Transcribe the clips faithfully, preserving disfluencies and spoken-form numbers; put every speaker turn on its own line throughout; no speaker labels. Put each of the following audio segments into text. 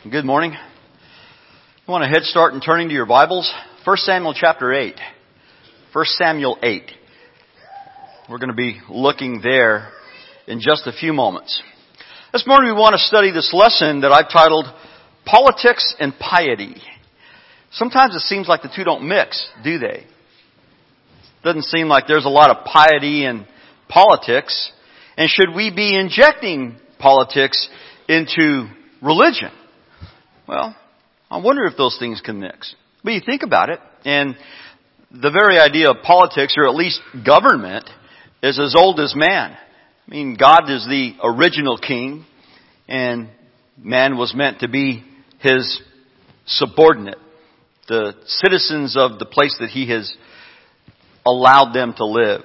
Good morning. You want a head start in turning to your Bibles? First Samuel chapter eight. First Samuel eight. We're going to be looking there in just a few moments. This morning we want to study this lesson that I've titled Politics and Piety. Sometimes it seems like the two don't mix, do they? Doesn't seem like there's a lot of piety in politics. And should we be injecting politics into religion? Well, I wonder if those things can mix. But you think about it, and the very idea of politics, or at least government, is as old as man. I mean, God is the original king, and man was meant to be his subordinate, the citizens of the place that he has allowed them to live.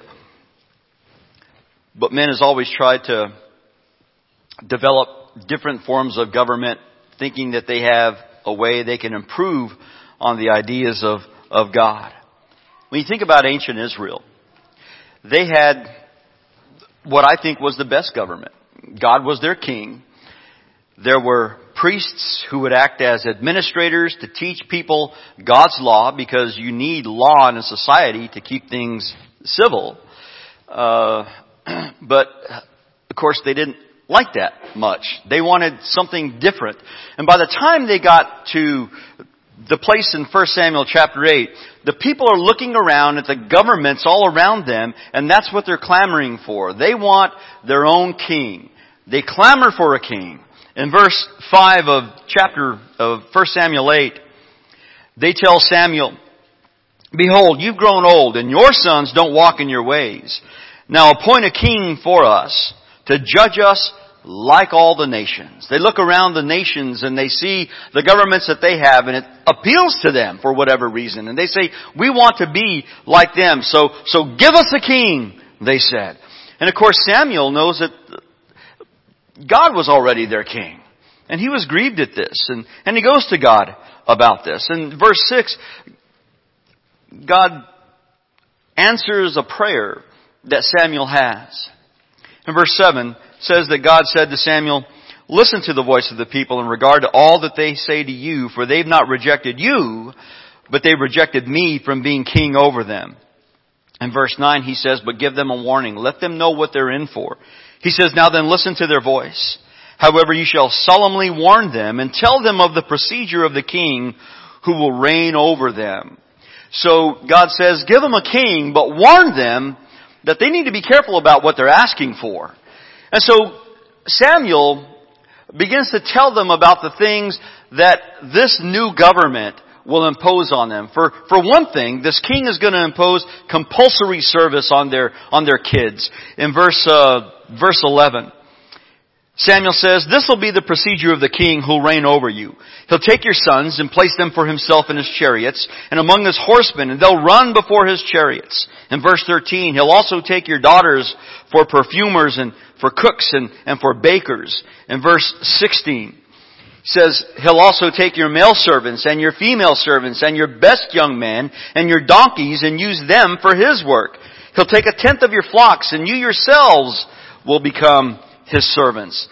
But man has always tried to develop different forms of government, thinking that they have a way they can improve on the ideas of, of God. When you think about ancient Israel, they had what I think was the best government. God was their king. There were priests who would act as administrators to teach people God's law, because you need law in a society to keep things civil. Uh, but, of course, they didn't like that much. They wanted something different. And by the time they got to the place in First Samuel chapter eight, the people are looking around at the governments all around them, and that's what they're clamoring for. They want their own king. They clamor for a king. In verse five of chapter of First Samuel eight, they tell Samuel, "Behold, you've grown old, and your sons don't walk in your ways. Now appoint a king for us, to judge us like all the nations." They look around the nations and they see the governments that they have, and it appeals to them for whatever reason. And they say, "We want to be like them. So, so give us a king," they said. And of course Samuel knows that God was already their king. And he was grieved at this. And, and he goes to God about this. In verse six, God answers a prayer that Samuel has. In verse seven, says that God said to Samuel, "Listen to the voice of the people in regard to all that they say to you, for they've not rejected you, but they've rejected me from being king over them." In verse nine he says, "But give them a warning. Let them know what they're in for." He says, "Now then listen to their voice. However, you shall solemnly warn them and tell them of the procedure of the king who will reign over them." So God says, give them a king, but warn them that they need to be careful about what they're asking for. And so Samuel begins to tell them about the things that this new government will impose on them. For for one thing, this king is going to impose compulsory service on their on their kids. In verse uh, verse eleven, Samuel says, "This will be the procedure of the king who'll reign over you. He'll take your sons and place them for himself in his chariots and among his horsemen, and they'll run before his chariots." In verse thirteen, "He'll also take your daughters for perfumers and for cooks and, and for bakers." In verse sixteen, says, "He'll also take your male servants and your female servants and your best young men and your donkeys and use them for his work. He'll take a tenth of your flocks, and you yourselves will become his servants."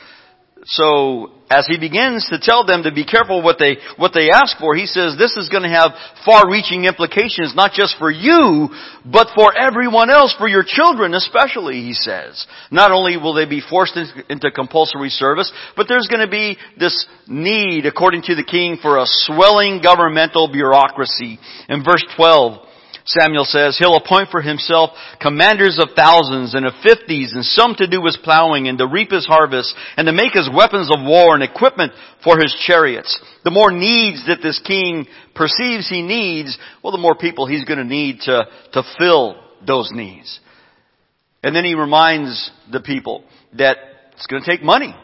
So as he begins to tell them to be careful what they what they ask for, he says this is going to have far-reaching implications, not just for you, but for everyone else, for your children especially, he says. Not only will they be forced into compulsory service, but there's going to be this need, according to the king, for a swelling governmental bureaucracy. In verse twelve, Samuel says, "He'll appoint for himself commanders of thousands and of fifties, and some to do his plowing and to reap his harvest and to make his weapons of war and equipment for his chariots." The more needs that this king perceives he needs, well, the more people he's going to need to, to fill those needs. And then he reminds the people that it's going to take money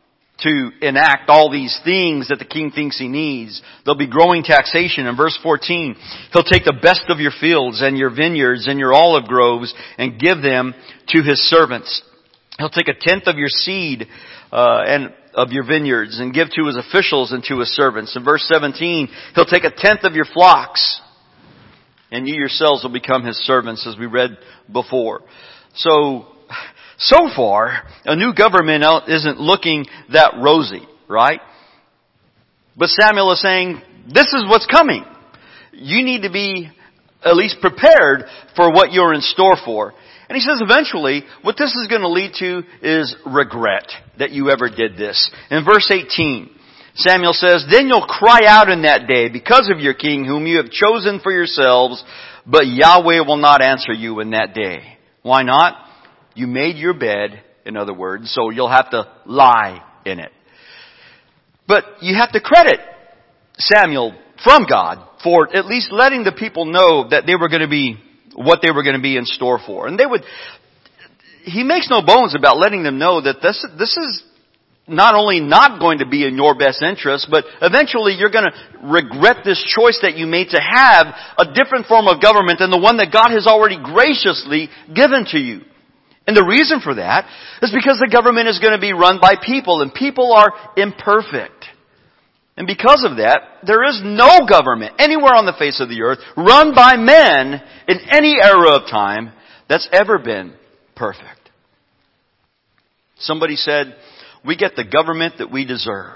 to enact all these things that the king thinks he needs. There'll be growing taxation. In verse fourteen, "He'll take the best of your fields and your vineyards and your olive groves and give them to his servants. He'll take a tenth of your seed uh, and of your vineyards and give to his officials and to his servants." In verse seventeen, "He'll take a tenth of your flocks, and you yourselves will become his servants," as we read before. So, so far, a new government isn't looking that rosy, right? But Samuel is saying, this is what's coming. You need to be at least prepared for what you're in store for. And he says eventually, what this is going to lead to is regret that you ever did this. In verse eighteen, Samuel says, then you'll cry out in that day because of your king whom you have chosen for yourselves, but Yahweh will not answer you in that day. Why not? You made your bed, in other words, so you'll have to lie in it. But you have to credit Samuel from God for at least letting the people know that they were going to be what they were going to be in store for. And they would, he makes no bones about letting them know that this, this is not only not going to be in your best interest, but eventually you're going to regret this choice that you made to have a different form of government than the one that God has already graciously given to you. And the reason for that is because the government is going to be run by people, and people are imperfect. And because of that, there is no government anywhere on the face of the earth run by men in any era of time that's ever been perfect. Somebody said, we get the government that we deserve.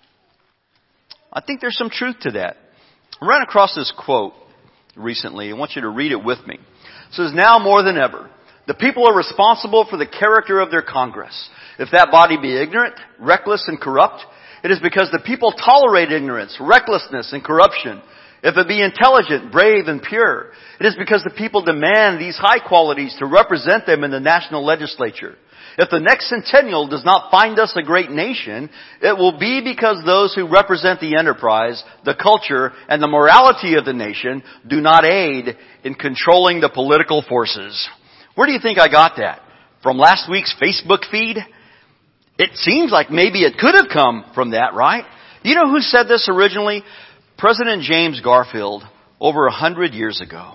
I think there's some truth to that. I ran across this quote recently. I want you to read it with me. It says, now more than ever, the people are responsible for the character of their Congress. If that body be ignorant, reckless, and corrupt, it is because the people tolerate ignorance, recklessness, and corruption. If it be intelligent, brave, and pure, it is because the people demand these high qualities to represent them in the national legislature. If the next centennial does not find us a great nation, it will be because those who represent the enterprise, the culture, and the morality of the nation do not aid in controlling the political forces. Where do you think I got that? From last week's Facebook feed? It seems like maybe it could have come from that, right? You know who said this originally? President James Garfield, over a hundred years ago.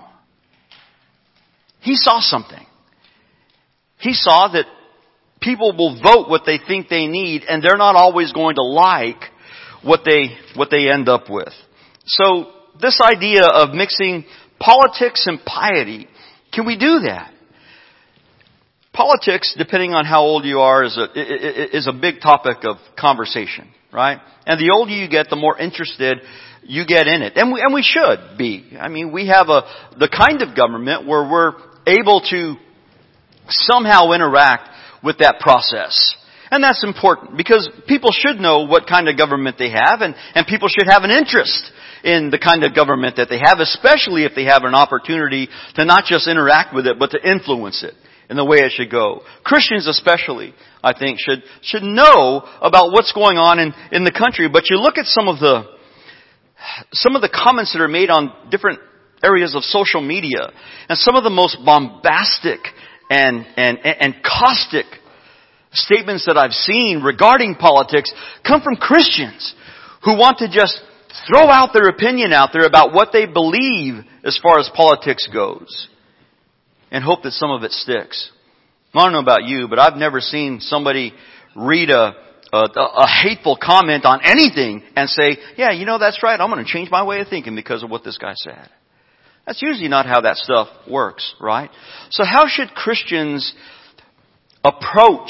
He saw something. He saw that people will vote what they think they need, and they're not always going to like what they, what they end up with. So, this idea of mixing politics and piety, can we do that? Politics, depending on how old you are, is a, is a big topic of conversation, right? And the older you get, the more interested you get in it. And we, and we should be. I mean, we have a, the kind of government where we're able to somehow interact with that process. And that's important because people should know what kind of government they have, and, and people should have an interest in the kind of government that they have, especially if they have an opportunity to not just interact with it, but to influence it in the way it should go. Christians especially, I think, should should know about what's going on in, in the country. But you look at some of the some of the comments that are made on different areas of social media, and some of the most bombastic and and and caustic statements that I've seen regarding politics come from Christians who want to just throw out their opinion out there about what they believe as far as politics goes, and hope that some of it sticks. I don't know about you, but I've never seen somebody read a, a, a hateful comment on anything and say, yeah, you know, that's right, I'm going to change my way of thinking because of what this guy said. That's usually not how that stuff works, right? So how should Christians approach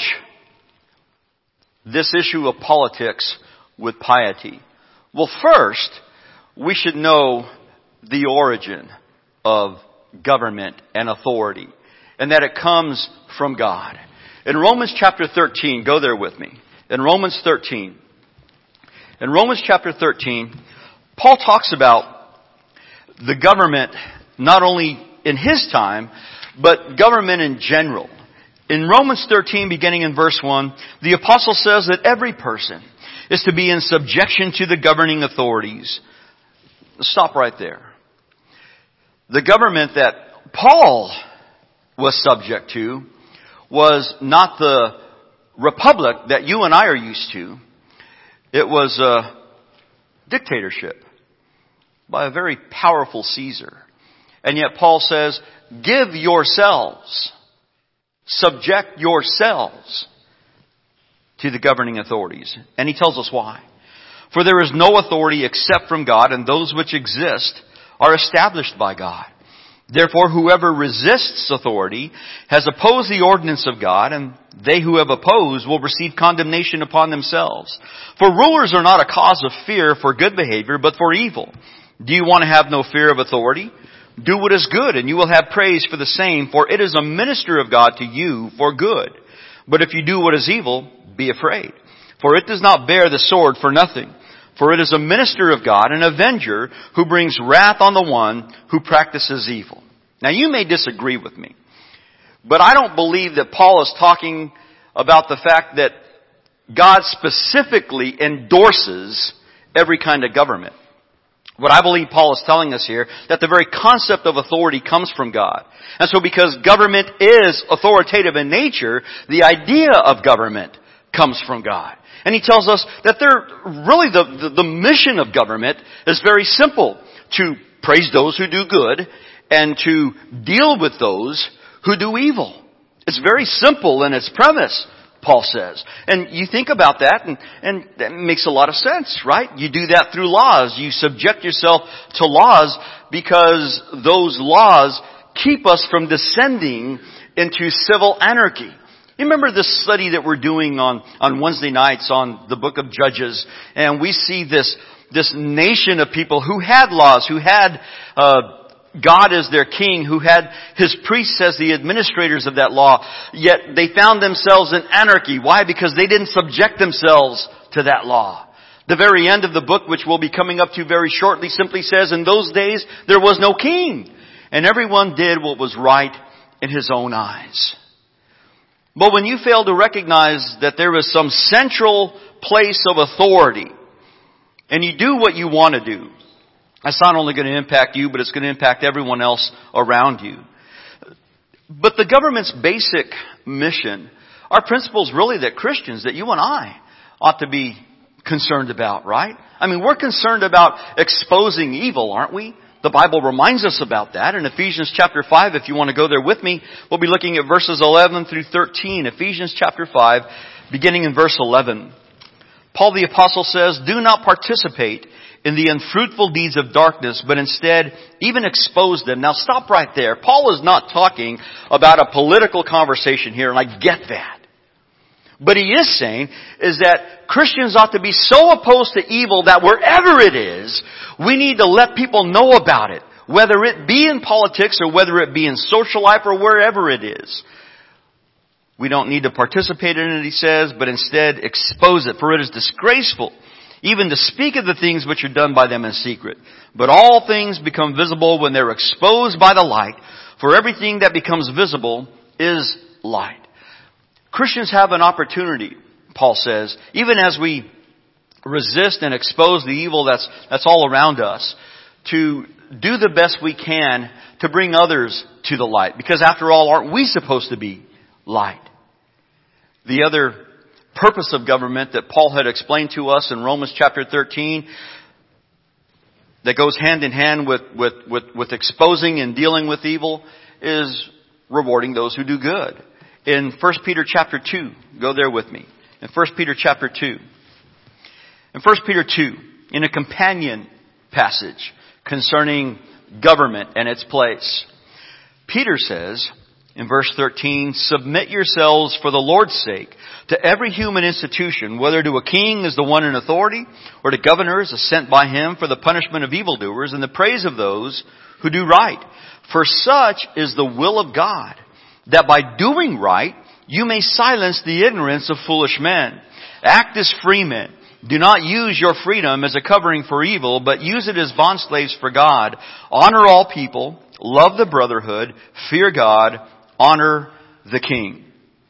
this issue of politics with piety? Well, first, we should know the origin of government and authority, and that it comes from God. In Romans chapter thirteen, go there with me. In Romans thirteen, in Romans chapter thirteen, Paul talks about the government not only in his time, but government in general. In Romans thirteen, beginning in verse one, the apostle says that every person is to be in subjection to the governing authorities. Stop right there. The government that Paul was subject to was not the republic that you and I are used to. It was a dictatorship by a very powerful Caesar. And yet Paul says, give yourselves, subject yourselves to the governing authorities. And he tells us why. For there is no authority except from God, and those which exist are established by God. Therefore, whoever resists authority has opposed the ordinance of God, and they who have opposed will receive condemnation upon themselves. For rulers are not a cause of fear for good behavior, but for evil. Do you want to have no fear of authority? Do what is good, and you will have praise for the same, for it is a minister of God to you for good. But if you do what is evil, be afraid. For it does not bear the sword for nothing. For it is a minister of God, an avenger, who brings wrath on the one who practices evil. Now you may disagree with me, but I don't believe that Paul is talking about the fact that God specifically endorses every kind of government. What I believe Paul is telling us here, that the very concept of authority comes from God. And so because government is authoritative in nature, the idea of government comes from God. And he tells us that they're really the, the, the mission of government is very simple. To praise those who do good and to deal with those who do evil. It's very simple in its premise, Paul says. And you think about that and, and that makes a lot of sense, right? You do that through laws. You subject yourself to laws because those laws keep us from descending into civil anarchy. You remember this study that we're doing on, on Wednesday nights on the book of Judges, and we see this, this nation of people who had laws, who had, uh, God as their king, who had his priests as the administrators of that law, yet they found themselves in anarchy. Why? Because they didn't subject themselves to that law. The very end of the book, which we'll be coming up to very shortly, simply says, in those days there was no king, and everyone did what was right in his own eyes. But when you fail to recognize that there is some central place of authority, and you do what you want to do, that's not only going to impact you, but it's going to impact everyone else around you. But the government's basic mission are principles really that Christians, that you and I ought to be concerned about, right? I mean, we're concerned about exposing evil, aren't we? The Bible reminds us about that in Ephesians chapter five. If you want to go there with me, we'll be looking at verses eleven through thirteen. Ephesians chapter five, beginning in verse eleven. Paul the Apostle says, do not participate in the unfruitful deeds of darkness, but instead even expose them. Now stop right there. Paul is not talking about a political conversation here, and I get that. But he is saying is that Christians ought to be so opposed to evil that wherever it is, we need to let people know about it. Whether it be in politics or whether it be in social life or wherever it is. We don't need to participate in it, he says, but instead expose it. For it is disgraceful even to speak of the things which are done by them in secret. But all things become visible when they're exposed by the light. For everything that becomes visible is light. Christians have an opportunity, Paul says, even as we resist and expose the evil that's, that's all around us, to do the best we can to bring others to the light. Because after all, aren't we supposed to be light? The other purpose of government that Paul had explained to us in Romans chapter thirteen, that goes hand in hand with, with, with, with exposing and dealing with evil, is rewarding those who do good. In First Peter chapter two, go there with me. In First Peter chapter two. In First Peter two, in a companion passage concerning government and its place, Peter says in verse thirteen, submit yourselves for the Lord's sake to every human institution, whether to a king as the one in authority, or to governors as sent by him for the punishment of evildoers and the praise of those who do right. For such is the will of God, that by doing right, you may silence the ignorance of foolish men. Act as free men. Do not use your freedom as a covering for evil, but use it as bondslaves for God. Honor all people. Love the brotherhood. Fear God. Honor the king.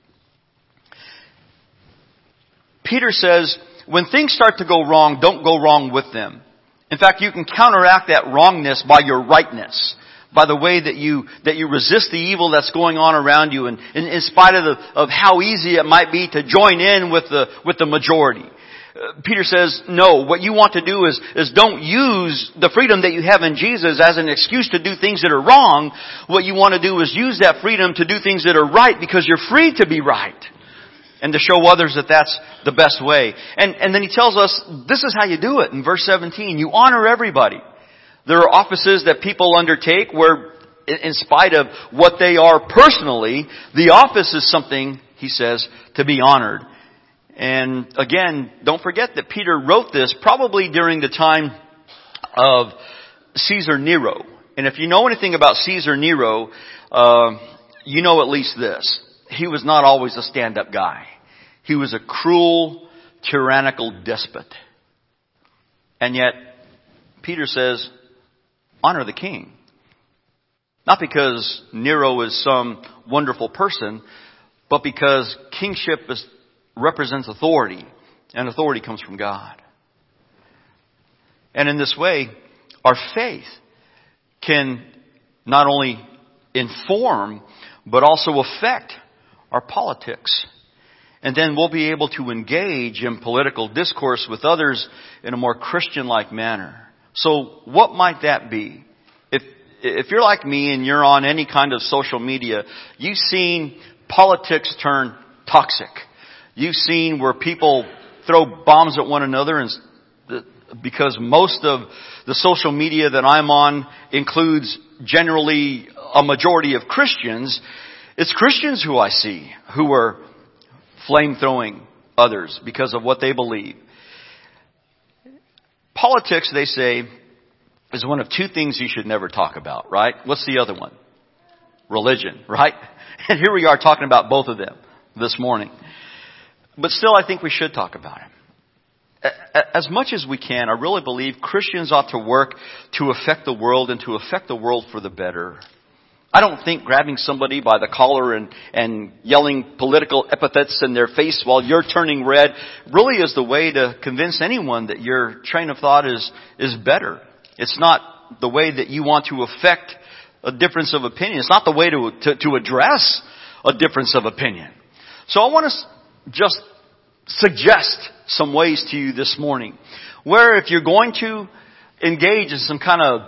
Peter says, when things start to go wrong, don't go wrong with them. In fact, you can counteract that wrongness by your rightness. By the way that you, that you resist the evil that's going on around you, and in, in spite of the, of how easy it might be to join in with the, with the majority. Uh, Peter says, no, what you want to do is, is don't use the freedom that you have in Jesus as an excuse to do things that are wrong. What you want to do is use that freedom to do things that are right because you're free to be right. And to show others that that's the best way. And, and then he tells us, this is how you do it in verse seventeen. You honor everybody. There are offices that people undertake where in spite of what they are personally, the office is something, he says, to be honored. And again, don't forget that Peter wrote this probably during the time of Caesar Nero. And if you know anything about Caesar Nero, uh, you know at least this. He was not always a stand-up guy. He was a cruel, tyrannical despot. And yet, Peter says, honor the king. Not because Nero is some wonderful person, but because kingship is, represents authority, and authority comes from God. And in this way, our faith can not only inform, but also affect our politics. And then we'll be able to engage in political discourse with others in a more Christian-like manner. So what might that be? If if you're like me and you're on any kind of social media, you've seen politics turn toxic. You've seen where people throw bombs at one another, and because most of the social media that I'm on includes generally a majority of Christians, it's Christians who I see who are flame-throwing others because of what they believe. Politics, they say, is one of two things you should never talk about, right? What's the other one? Religion, right? And here we are talking about both of them this morning. But still, I think we should talk about it. As much as we can, I really believe Christians ought to work to affect the world and to affect the world for the better. I don't think grabbing somebody by the collar and, and yelling political epithets in their face while you're turning red really is the way to convince anyone that your train of thought is, is better. It's not the way that you want to affect a difference of opinion. It's not the way to, to, to address a difference of opinion. So I want to just suggest some ways to you this morning where if you're going to engage in some kind of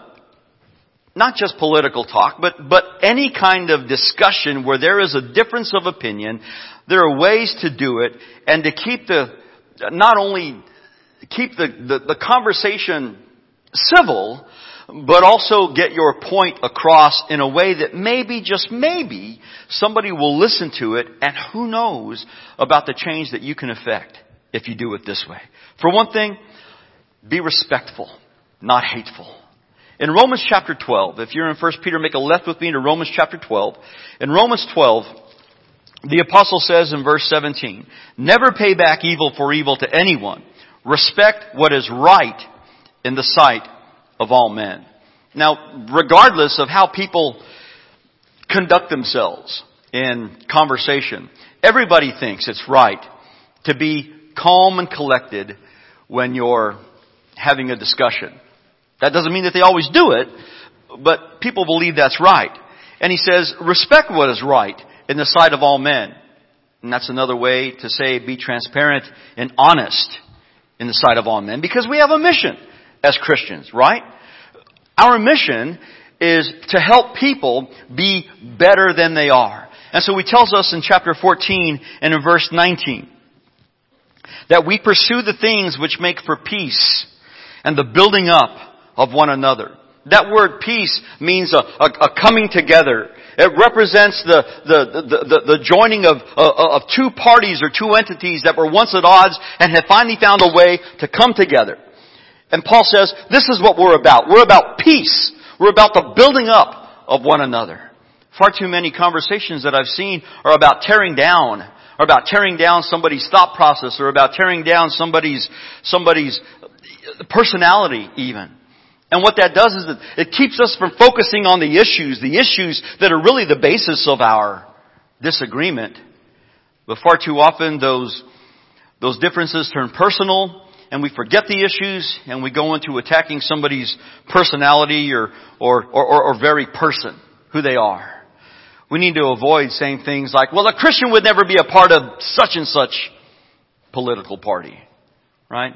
not just political talk, but, but any kind of discussion where there is a difference of opinion, there are ways to do it and to keep the, not only keep the, the, the conversation civil, but also get your point across in a way that maybe, just maybe, somebody will listen to it, and who knows about the change that you can affect if you do it this way. For one thing, be respectful, not hateful. In Romans chapter twelve, if you're in First Peter, make a left with me to Romans chapter twelve. In Romans twelve, the apostle says in verse seventeen, never pay back evil for evil to anyone. Respect what is right in the sight of all men. Now, regardless of how people conduct themselves in conversation, everybody thinks it's right to be calm and collected when you're having a discussion. That doesn't mean that they always do it, but people believe that's right. And he says, respect what is right in the sight of all men. And that's another way to say be transparent and honest in the sight of all men, because we have a mission as Christians, right? Our mission is to help people be better than they are. And so he tells us in chapter fourteen and in verse nineteen that we pursue the things which make for peace and the building up of one another. That word peace means a, a, a coming together. It represents the, the, the, the, the joining of, uh, of two parties or two entities that were once at odds and have finally found a way to come together. And Paul says, this is what we're about. We're about peace. We're about the building up of one another. Far too many conversations that I've seen are about tearing down, or about tearing down somebody's thought process, or about tearing down somebody's, somebody's personality even. And what that does is it keeps us from focusing on the issues, the issues that are really the basis of our disagreement. But far too often those, those differences turn personal, and we forget the issues, and we go into attacking somebody's personality or, or, or, or very person, who they are. We need to avoid saying things like, well, a Christian would never be a part of such and such political party. Right?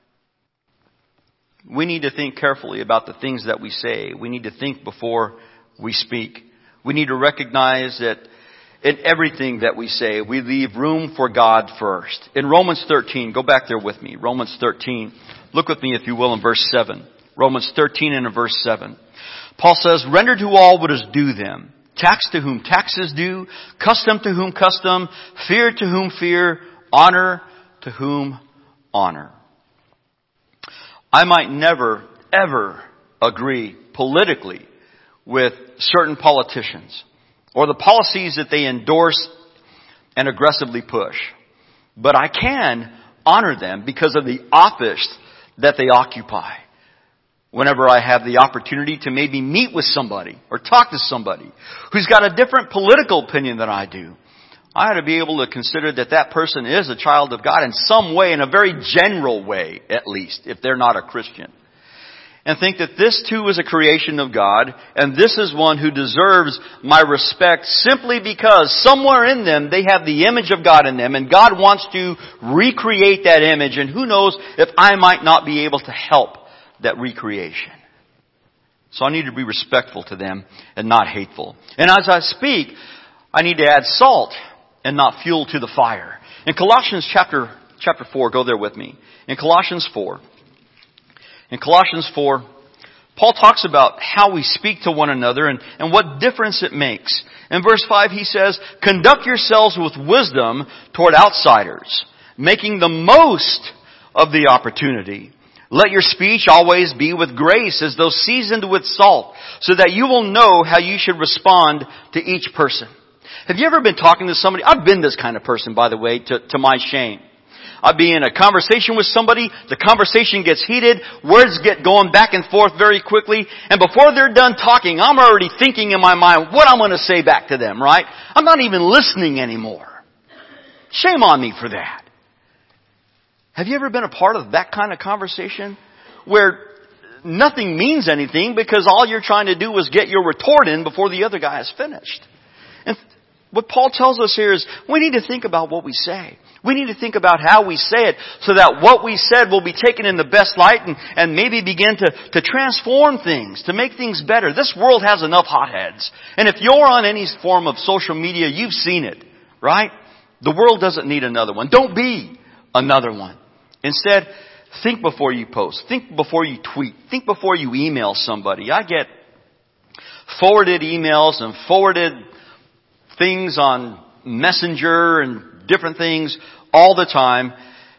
We need to think carefully about the things that we say. We need to think before we speak. We need to recognize that in everything that we say, we leave room for God first. In Romans thirteen, go back there with me. Romans thirteen. Look with me, if you will, in verse seven. Romans thirteen and in verse seven. Paul says, render to all what is due them. Tax to whom tax is due, custom to whom custom, fear to whom fear, honor to whom honor. I might never, ever agree politically with certain politicians or the policies that they endorse and aggressively push. But I can honor them because of the office that they occupy. Whenever I have the opportunity to maybe meet with somebody or talk to somebody who's got a different political opinion than I do, I ought to be able to consider that that person is a child of God in some way, in a very general way, at least, if they're not a Christian. And think that this too is a creation of God, and this is one who deserves my respect simply because somewhere in them they have the image of God in them, and God wants to recreate that image, and who knows if I might not be able to help that recreation. So I need to be respectful to them and not hateful. And as I speak, I need to add salt and not fuel to the fire. In Colossians chapter chapter four, go there with me. In Colossians four, in Colossians four, Paul talks about how we speak to one another and, and what difference it makes. In verse five, he says, conduct yourselves with wisdom toward outsiders, making the most of the opportunity. Let your speech always be with grace, as though seasoned with salt, so that you will know how you should respond to each person. Have you ever been talking to somebody? I've been this kind of person, by the way, to, to my shame. I'd be in a conversation with somebody, the conversation gets heated, words get going back and forth very quickly, and before they're done talking, I'm already thinking in my mind what I'm going to say back to them, right? I'm not even listening anymore. Shame on me for that. Have you ever been a part of that kind of conversation where nothing means anything because all you're trying to do is get your retort in before the other guy is finished? And what Paul tells us here is we need to think about what we say. We need to think about how we say it so that what we said will be taken in the best light and, and maybe begin to, to transform things, to make things better. This world has enough hotheads. And if you're on any form of social media, you've seen it, right? The world doesn't need another one. Don't be another one. Instead, think before you post. Think before you tweet. Think before you email somebody. I get forwarded emails and forwarded things on Messenger and different things all the time.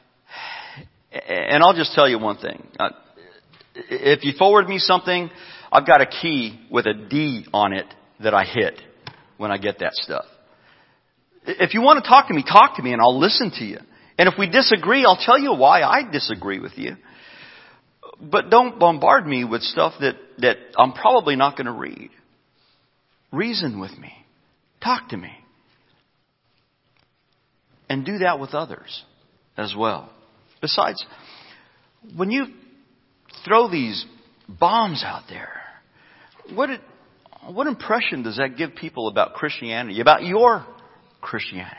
And I'll just tell you one thing. If you forward me something, I've got a key with a D on it that I hit when I get that stuff. If you want to talk to me, talk to me and I'll listen to you. And if we disagree, I'll tell you why I disagree with you. But don't bombard me with stuff that, that I'm probably not going to read. Reason with me. Talk to me. And do that with others as well. Besides, when you throw these bombs out there, what it, what impression does that give people about Christianity, about your Christianity?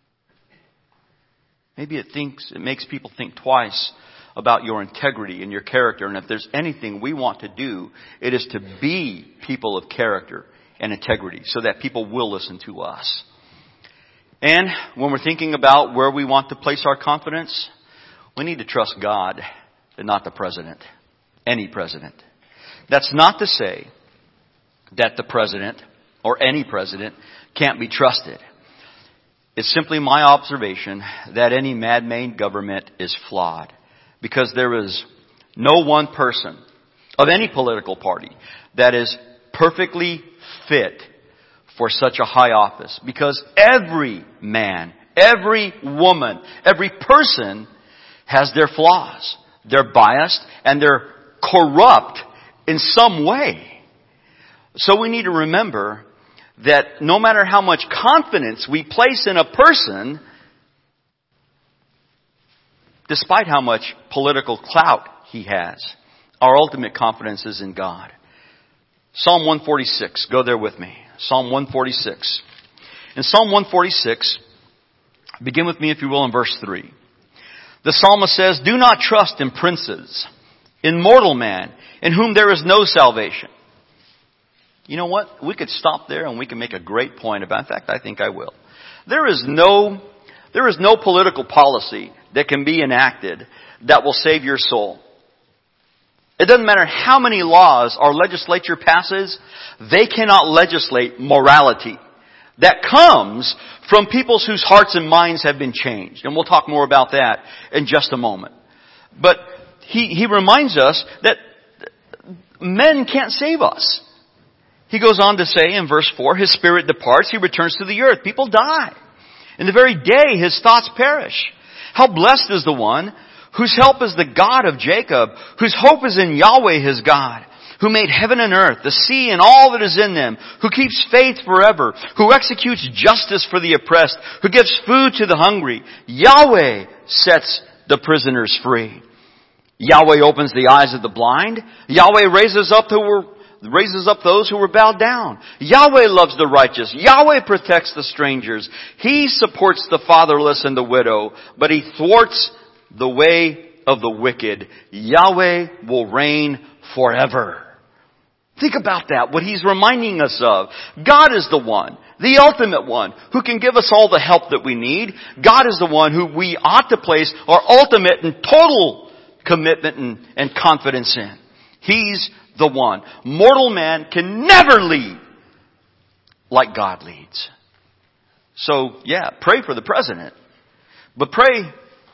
Maybe it thinks it makes people think twice about your integrity and your character. And if there's anything we want to do, it is to be people of character and integrity so that people will listen to us. And when we're thinking about where we want to place our confidence, we need to trust God and not the president. Any president. That's not to say that the president or any president can't be trusted. It's simply my observation that any man-made government is flawed because there is no one person of any political party that is perfectly fit for such a high office, because every man, every woman, every person has their flaws. They're biased and they're corrupt in some way. So we need to remember that no matter how much confidence we place in a person, despite how much political clout he has, our ultimate confidence is in God. Psalm one forty-six, go there with me. Psalm one forty-six. In Psalm one forty-six, begin with me if you will in verse three. The psalmist says, do not trust in princes, in mortal man, in whom there is no salvation. You know what? We could stop there and we can make a great point about it. In fact, I think I will. There is no, there is no political policy that can be enacted that will save your soul. It doesn't matter how many laws our legislature passes, they cannot legislate morality. That comes from people whose hearts and minds have been changed. And we'll talk more about that in just a moment. But he, he reminds us that men can't save us. He goes on to say in verse four, His Spirit departs, He returns to the earth. People die. In the very day, His thoughts perish. How blessed is the one whose help is the God of Jacob, whose hope is in Yahweh His God, who made heaven and earth, the sea and all that is in them, who keeps faith forever, who executes justice for the oppressed, who gives food to the hungry. Yahweh sets the prisoners free. Yahweh opens the eyes of the blind. Yahweh raises up who were, raises up those who were bowed down. Yahweh loves the righteous. Yahweh protects the strangers. He supports the fatherless and the widow, but He thwarts the way of the wicked. Yahweh will reign forever. Think about that, what He's reminding us of. God is the one, the ultimate one, who can give us all the help that we need. God is the one who we ought to place our ultimate and total commitment and, and confidence in. He's the one. Mortal man can never lead like God leads. So, yeah, pray for the president. But pray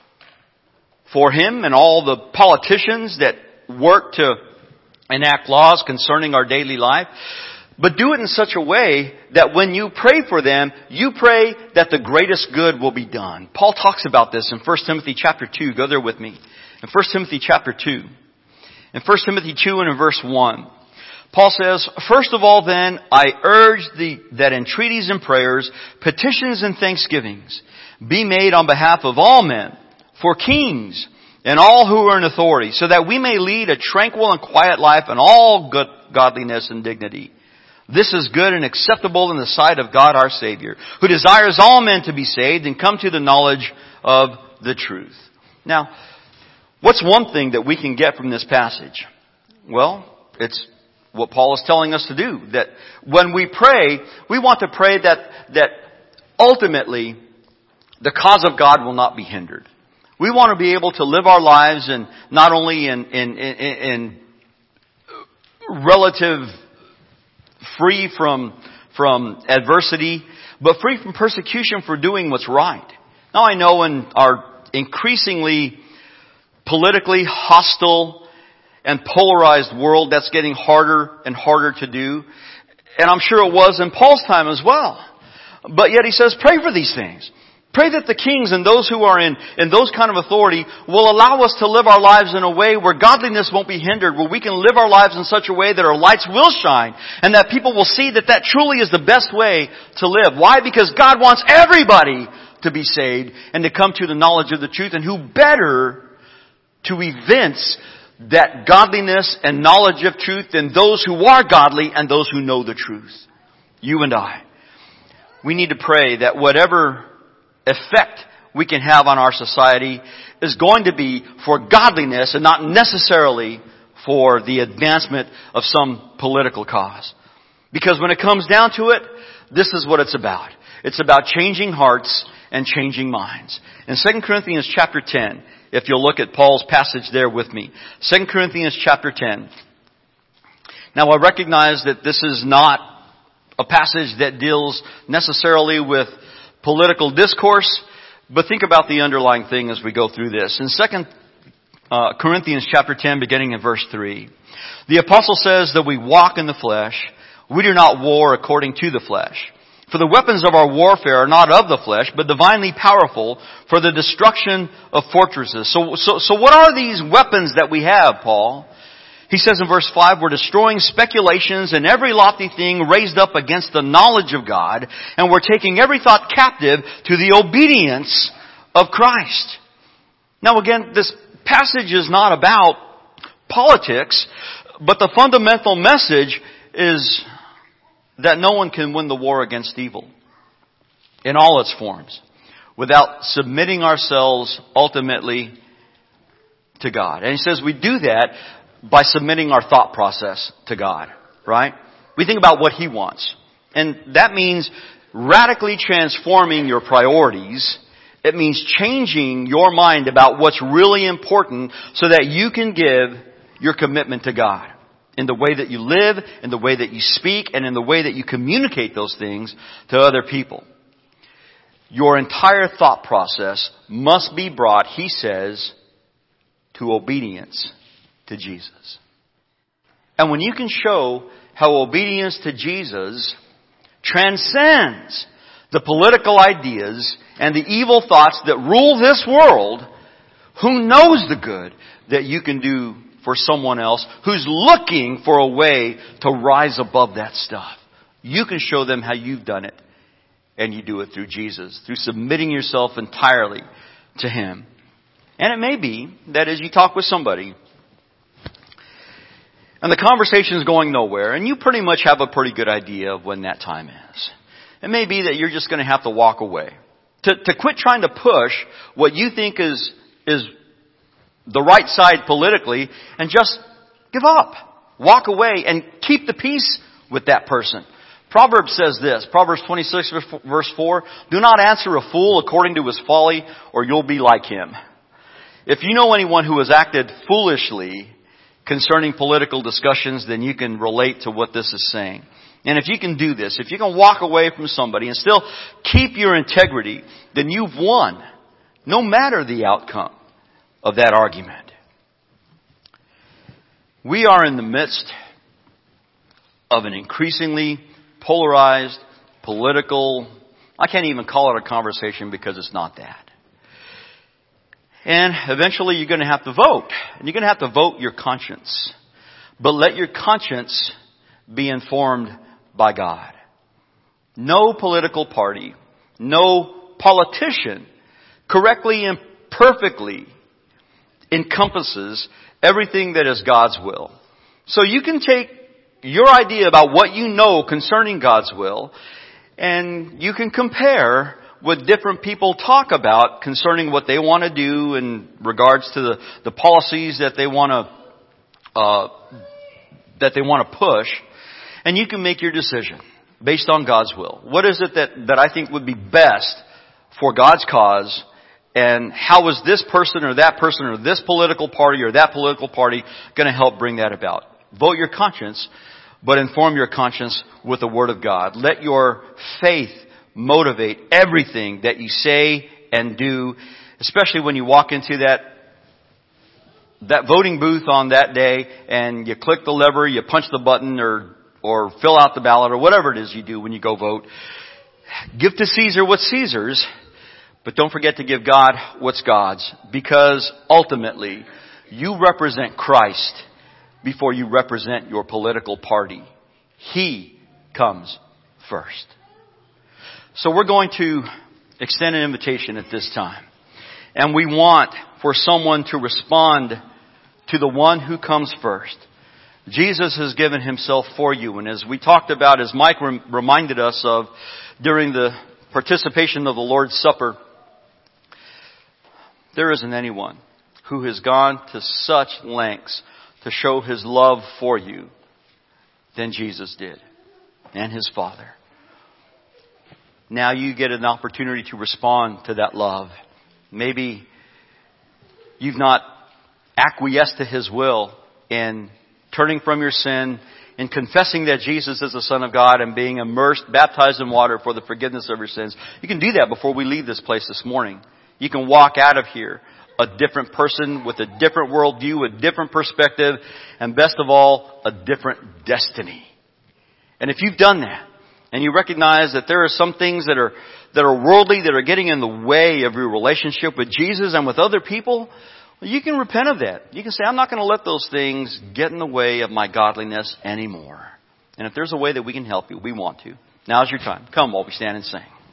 for him and all the politicians that work to enact laws concerning our daily life. But do it in such a way that when you pray for them, you pray that the greatest good will be done. Paul talks about this in First Timothy chapter two. Go there with me. In First Timothy chapter two. In First Timothy two and in verse one. Paul says, First of all then, I urge thee that entreaties and prayers, petitions and thanksgivings be made on behalf of all men, for kings and all who are in authority, so that we may lead a tranquil and quiet life in all good godliness and dignity. This is good and acceptable in the sight of God our Savior, who desires all men to be saved and come to the knowledge of the truth. Now, what's one thing that we can get from this passage? Well, it's what Paul is telling us to do. That when we pray, we want to pray that, that ultimately the cause of God will not be hindered. We want to be able to live our lives in not only in, in, in, in relative free from, from adversity, but free from persecution for doing what's right. Now I know in our increasingly politically hostile and polarized world, that's getting harder and harder to do. And I'm sure it was in Paul's time as well. But yet he says, pray for these things. Pray that the kings and those who are in, in those kind of authority will allow us to live our lives in a way where godliness won't be hindered, where we can live our lives in such a way that our lights will shine, and that people will see that that truly is the best way to live. Why? Because God wants everybody to be saved and to come to the knowledge of the truth, and who better to evince that godliness and knowledge of truth than those who are godly and those who know the truth. You and I. We need to pray that whatever effect we can have on our society is going to be for godliness and not necessarily for the advancement of some political cause. Because when it comes down to it, this is what it's about. It's about changing hearts and changing minds. In Second Corinthians chapter ten, if you'll look at Paul's passage there with me. Second Corinthians chapter ten. Now I recognize that this is not a passage that deals necessarily with political discourse, but think about the underlying thing as we go through this. In Second uh, Corinthians chapter ten, beginning in verse three, the apostle says that we walk in the flesh. We do not war according to the flesh. For the weapons of our warfare are not of the flesh, but divinely powerful for the destruction of fortresses. So, so, so what are these weapons that we have, Paul? He says in verse five, we're destroying speculations and every lofty thing raised up against the knowledge of God, and we're taking every thought captive to the obedience of Christ. Now again, this passage is not about politics, but the fundamental message is that no one can win the war against evil in all its forms without submitting ourselves ultimately to God. And he says we do that by submitting our thought process to God, right? We think about what He wants. And that means radically transforming your priorities. It means changing your mind about what's really important so that you can give your commitment to God in the way that you live, in the way that you speak, and in the way that you communicate those things to other people. Your entire thought process must be brought, he says, to obedience to Jesus. And when you can show how obedience to Jesus transcends the political ideas and the evil thoughts that rule this world, who knows the good that you can do for someone else who's looking for a way to rise above that stuff. You can show them how you've done it. And you do it through Jesus, through submitting yourself entirely to Him. And it may be that as you talk with somebody, and the conversation is going nowhere, and you pretty much have a pretty good idea of when that time is. It may be that you're just going to have to walk away. To, to quit trying to push what you think is, is the right side politically, and just give up. Walk away and keep the peace with that person. Proverbs says this, Proverbs twenty-six verse four, do not answer a fool according to his folly, or you'll be like him. If you know anyone who has acted foolishly concerning political discussions, then you can relate to what this is saying. And if you can do this, if you can walk away from somebody and still keep your integrity, then you've won, no matter the outcome of that argument. We are in the midst of an increasingly polarized, political, I can't even call it a conversation because it's not that. And eventually you're going to have to vote. And you're going to have to vote your conscience. But let your conscience be informed by God. No political party, no politician correctly and perfectly encompasses everything that is God's will. So you can take your idea about what you know concerning God's will, and you can compare what different people talk about concerning what they want to do in regards to the, the policies that they want to uh, that they want to push, and you can make your decision based on God's will. What is it that, that I think would be best for God's cause, and how is this person or that person or this political party or that political party going to help bring that about? Vote your conscience, but inform your conscience with the Word of God. Let your faith motivate everything that you say and do, especially when you walk into that that voting booth on that day and you click the lever, you punch the button, or or fill out the ballot, or whatever it is you do when you go vote. Give to Caesar what's Caesar's, but don't forget to give God what's God's, because ultimately you represent Christ before you represent your political party. He comes first. So we're going to extend an invitation at this time. And we want for someone to respond to the one who comes first. Jesus has given Himself for you. And as we talked about, as Mike rem- reminded us of during the participation of the Lord's Supper, there isn't anyone who has gone to such lengths to show His love for you than Jesus did, and His Father. Now you get an opportunity to respond to that love. Maybe you've not acquiesced to His will in turning from your sin, in confessing that Jesus is the Son of God, and being immersed, baptized in water for the forgiveness of your sins. You can do that before we leave this place this morning. You can walk out of here a different person with a different worldview, a different perspective, and best of all, a different destiny. And if you've done that, and you recognize that there are some things that are that are worldly, that are getting in the way of your relationship with Jesus and with other people, well, you can repent of that. You can say, I'm not going to let those things get in the way of my godliness anymore. And if there's a way that we can help you, we want to. Now's your time. Come while we stand and sing.